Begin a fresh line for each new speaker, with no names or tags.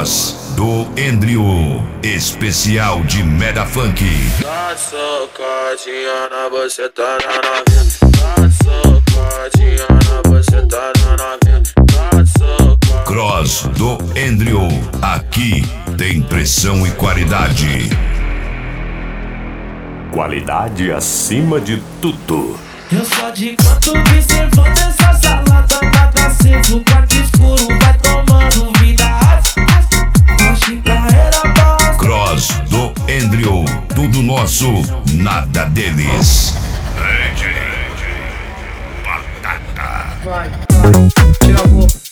Cross do Andrew, especial de Mega Funk.
Tá socadinha na buceta da novinha. Tá socadinha na buceta da novinha. Tá socadinha.
Cross do Andrew, aqui tem pressão e qualidade.
Qualidade acima de tudo.
Eu só de canto observando essa salada, nada aceso, quarto escuro, vai tomando vida. Oxe, carreira bosta.
Cross do Andrew, tudo nosso, nada deles.
Vai, tira a roupa.